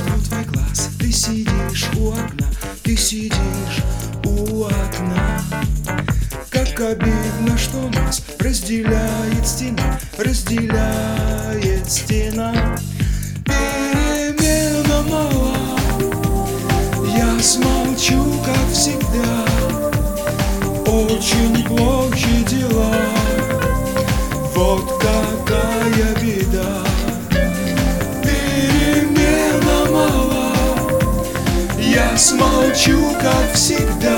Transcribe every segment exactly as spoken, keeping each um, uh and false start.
жду твой глаз. Ты сидишь у окна, ты сидишь у окна. Как обидно, что нас разделяет стена, разделяет стена. Перемена мала, я смолчу, как всегда. Очень плохи дела, вот какая беда. Перемена мала, я смолчу, как всегда.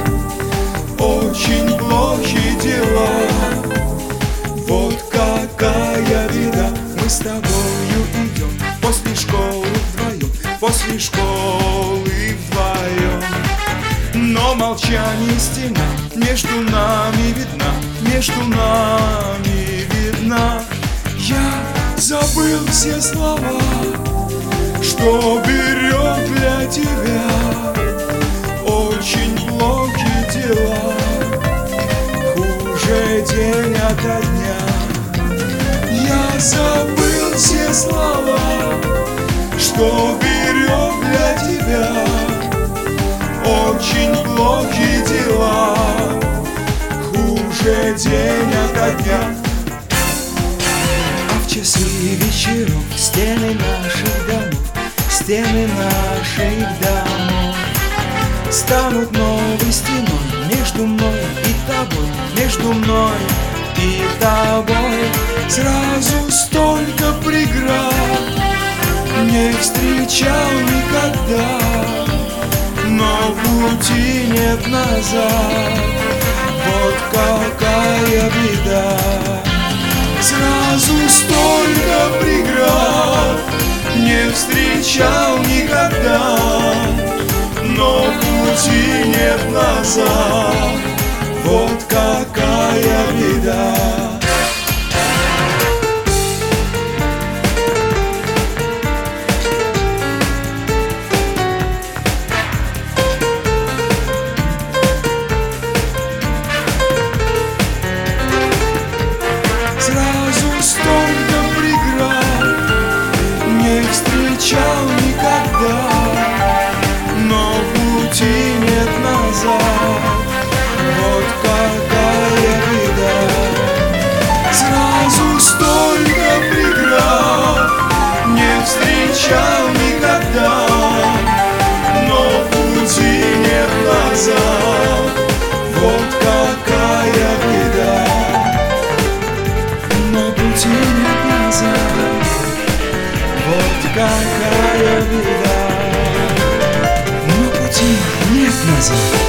Очень плохи дела, вот какая беда. Мы с тобою идем после школы вдвоем, после школы вдвоем. Но молчание стена между нами видна, между нами видна. Я забыл все слова, что берег для тебя. Очень плохи дела, хуже день ото дня. Я забыл все слова, что берег для тебя. Очень плохи дела, хуже день ото дня. А в часы вечеров стены наших домов, стены наших домов станут новой стеной между мной и тобой, между мной и тобой. Сразу столько преград не встречал никогда, но пути нет назад, вот какая беда. Сразу столько преград не встречал никогда, но пути нет назад, вот какая беда. Сразу столько преград не встречал никогда, но пути нет назад, вот какая беда. Сразу столько преград не встречал никогда, но пути нет назад, вот какая беда. Но пути нет назад, вот какая беда. Но пути нет назад.